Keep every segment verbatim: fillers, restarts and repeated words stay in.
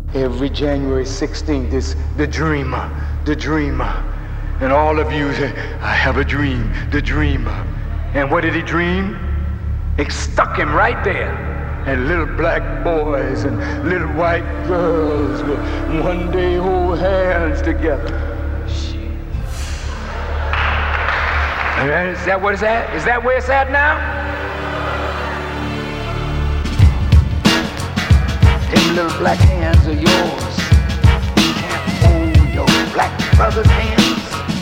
Every January sixteenth is the dreamer, the dreamer. And all of you say, I have a dream, the dreamer. And what did he dream? It stuck him right there. And little black boys and little white girls will one day hold hands together. Shit. Is that what it's at? Is that where it's at now? Them little black hands are yours. You can't hold your black brother's hands,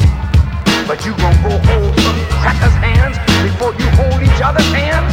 but you gonna go hold some crackers' hands before you hold each other's hands?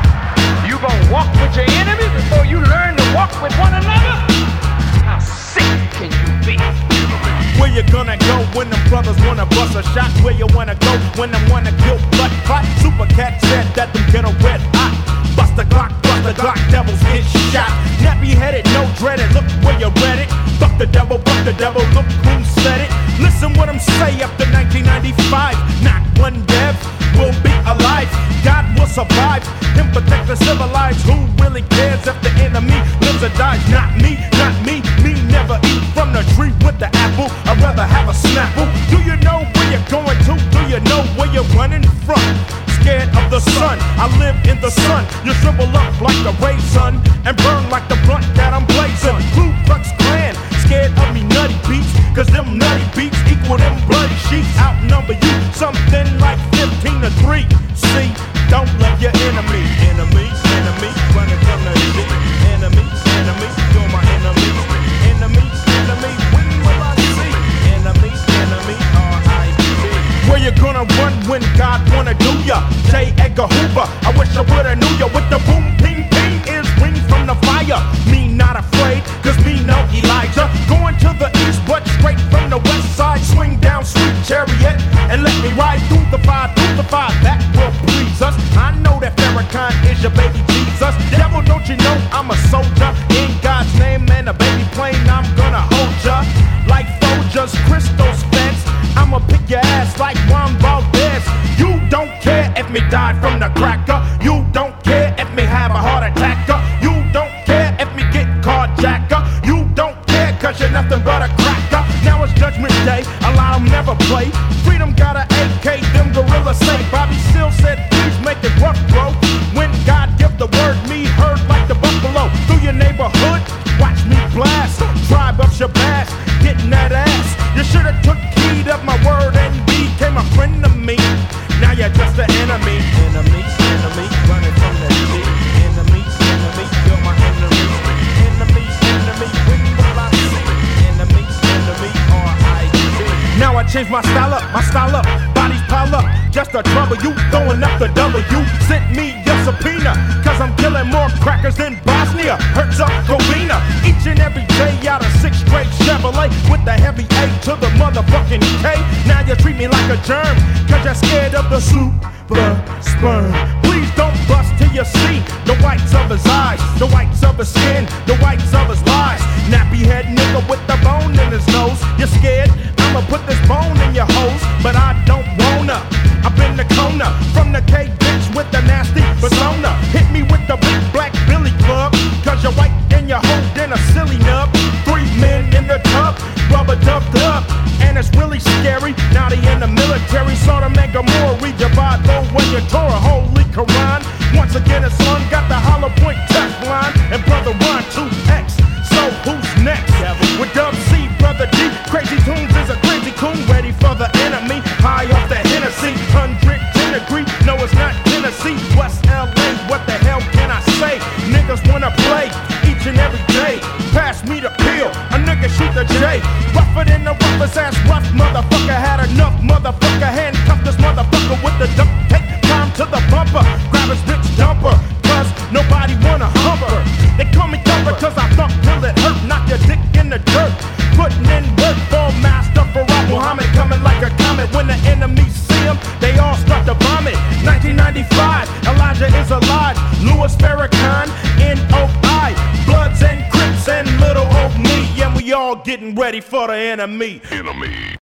You gonna walk with your enemy before you learn to walk with one another? How sick can you be? Where you gonna go when them brothers wanna bust a shot? Where you wanna go when them wanna kill blood clot? Super Cat said that them get a red hot. Bust the Glock, bust the Glock, devils get shot. Nappy headed, no dreaded, look where you read it. Fuck the devil, fuck the devil, look who said it. Listen what I'm say after nineteen ninety-five. Not one dev will be alive. God will survive, him protect the civilized. Who really cares if the enemy lives or dies? Not me, not me, me never eat from the tree with the apple. I'd rather have a snapple. Do you know where you're going to? Do you know where you're running from? Scared of the sun, I live in the sun. You shrivel up like the ray sun and burn like the blunt that I'm blazing. Ku Klux Klan, scared of me nutty beats, cause them nutty beats equal them bloody sheets. Outnumber you something like fifteen to three. See, don't love your enemy. Enemies, enemies, running from the sea. Enemies, enemies, you're my enemies. Enemies, enemies, when will I see? Enemies, enemies, R I P. Where you gonna run when God wanna do ya? J. Edgar Hoover, I wish I would've knew ya. With the boom, ping, ping is wings from the fire. Me not afraid, cause me know Elijah. Going to the east, but straight from the west side. Swing down sweet chariot and let me ride through the fire, through the fire. That will please us. I know that Farrakhan is your baby Jesus. Devil, don't you know I'm a soldier? In God's name and a baby plane, I'm gonna hold ya. Like Folgers, Crystal's fence, I'ma pick your ass like Juan Valdez. You don't care if me die from the cracker. You don't care if me have a heart attack. You don't care if me get carjacker. You don't care cause you're nothing but a cracker. Now it's Judgment Day, allow them never play. Freedom got a A K, them gorillas say. Bobby Seale said please make it rough, bro. When God give the word, me heard like the buffalo. Through your neighborhood, watch me blast. Tribe of Shabazz, getting that ass. You should've took heed of my word and became a friend to me. Now you're just an enemy. Enemies, enemies, running from the sea. Enemies, enemies, you're my enemy. Enemies, enemies, when will I see? Enemies, enemies, R I P. Now I change my style up, my style up. Bodies pile up, just to trouble you. Throwing up the W. Sent me your subpoena, cause I'm killing more crackers than Bosnia, Herzegovina. Each and every day out of six straight Chevrolet with the heavy A to the motherfucking K. Now you treat me like a germ, cause you're scared of the super sperm. Please don't bust till you see the whites of his eyes, the whites of his skin, the whites of his lies. Nappy head nigga with the bone in his nose. You're scared? I'ma put this bone in your hose, but I don't wanna. I've been the corner from the K bitch with the nasty persona. Hit me with the big black Billy Club, cause you're white and you're holding a silly nub. Three men in the tub, rubber dubbed up, and it's really scary. Now they in the military, Sodom and Gomorrah. Read your Bible when you Torah, holy Quran. Once again, it's on, got the hollow point test line, and brother Ron two X. So who's next? With Dub C, brother D, Crazy Tunes is a crazy coon, ready for the enemy. High off the Hennessy, one hundred ten degree. No, it's not Tennessee, West L A. What the hell can I say? Niggas wanna play each and every day. Pass me the pill, a nigga shoot the J. Rougher than the roughest ass rough motherfucker. Had enough motherfucker, handcuff this motherfucker with the duct tape. Climb to the bumper, grab his bitch dumper, cause nobody wanna hump her. They call me dumper cause I thump till it hurt. Knock your dick in the dirt, putting in work for Master Farah Muhammad. Coming like a comet when the enemy see him, they all start to vomit. nineteen ninety-five, Elijah is alive. Louis Farrakhan, N O I. Bloods and Crips and little old me, and we all getting ready for the enemy. Enemy.